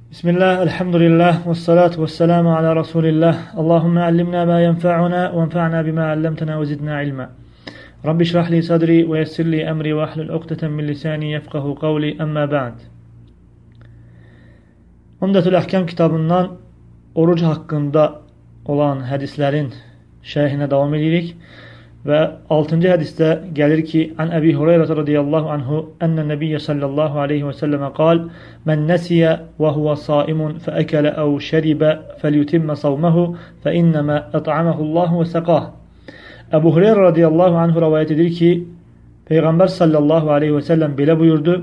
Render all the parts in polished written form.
Bismillah, elhamdülillah, ve salatu ve selamu ala Resulillah. Allahümme allimna ma yenfa'una ve enfa'na bima allamtana ve zidna ilma. Rabbi şrah li sadri ve yessir li emri ve ahlul uqdeten min lisani yefkahu kavli emma ba'd. Umdetül Ahkam kitabından oruç hakkında olan hədislərin şərhinə davam edirik. Və 6-cı hədisdə gəlir ki, Ən Əbi Hüreyrə radiyallahu anhu ənə nəbiyyə sallallahu aleyhi və səlləmə qal, Mən nəsiyə və huvə saimun fəəkələ əv şəribə fəlyutimmə savməhu fəinnəmə ət'aməhullahu və səqah. Əbu Hüreyrə radiyallahu anhu rəvayət edir ki, Peyğəmbər sallallahu aleyhi və səlləm belə buyurdu,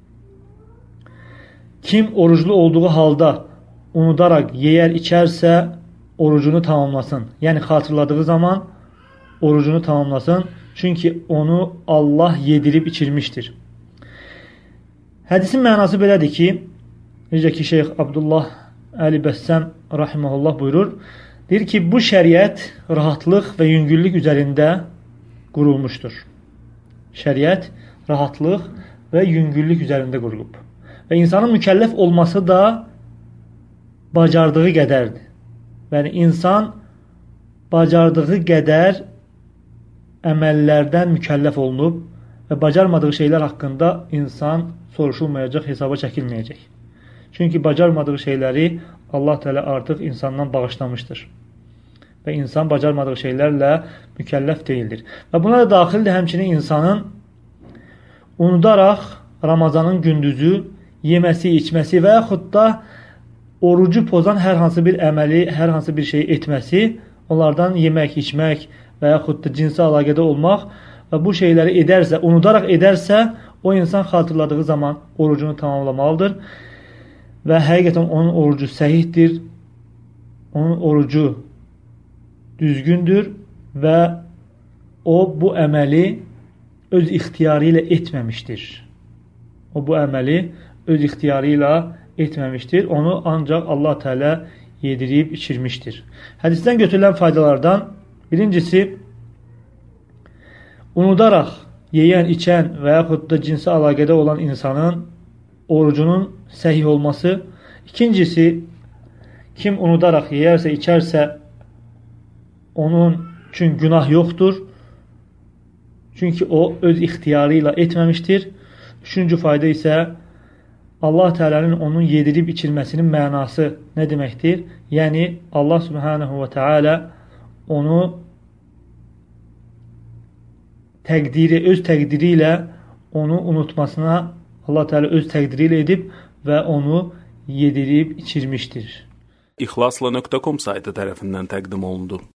kim oruclu olduğu halda unudaraq yeyər içərsə orucunu tamamlasın. Yəni xatırladığı zaman orucunu tamamlasın. Çünki onu Allah yedirib içirmişdir. Hədisin mənası belədir ki, necə ki Şeyx Abdullah Əli Bəssəm rahiməhullah buyurur, deyir ki, bu şəriət rahatlıq və yüngüllük üzərində qurulmuşdur. Şəriət rahatlıq və yüngüllük üzərində qurulub. Və insanın mükəlləf olması da bacardığı qədərdir. Yəni, insan bacardığı qədər əməllərdən mükəlləf olunub və bacarmadığı şeylər haqqında insan soruşulmayacaq, hesaba çəkilməyəcək. Çünki bacarmadığı şeyləri Allah Teala artıq insandan bağışlamışdır. Və insan bacarmadığı şeylərlə mükəlləf deyildir. Və buna da daxildir həmçinin insanın unudaraq Ramazanın gündüzü yeməsi, içməsi və yaxud da orucu pozan hər hansı bir əməli, hər hansı bir şey etməsi, onlardan yemək, içmək və yaxud da cinsi əlaqədə olmaq və bu şeyləri edərsə, unudaraq edərsə, o insan xatırladığı zaman orucunu tamamlamalıdır və həqiqətən onun orucu səhihdir, onun orucu düzgündür və o bu əməli öz ixtiyarı ilə etməmişdir. O bu əməli öz ixtiyarı ilə etməmişdir. Onu ancaq Allah Teala yedirib içirmişdir. Hədisdən götürülən faydalardan birincisi, unudaraq yeyən, içən və yaxud da cinsi əlaqədə olan insanın orucunun səhih olması. İkincisi, kim unudaraq yeyərsə, içərsə, onun üçün günah yoxdur. Çünki o öz ixtiyarı ilə etməmişdir. Üçüncü fayda isə Allah Teala'nın onun yedirib içirməsinin mənası nə deməkdir? Yəni, Allah Subhanahu və Teala onu öz təqdiri ilə onu unutmasına Allah Teala öz təqdiri ilə edib və onu yedirib içirmişdir. İxlasla.com saytı tərəfindən təqdim olundu.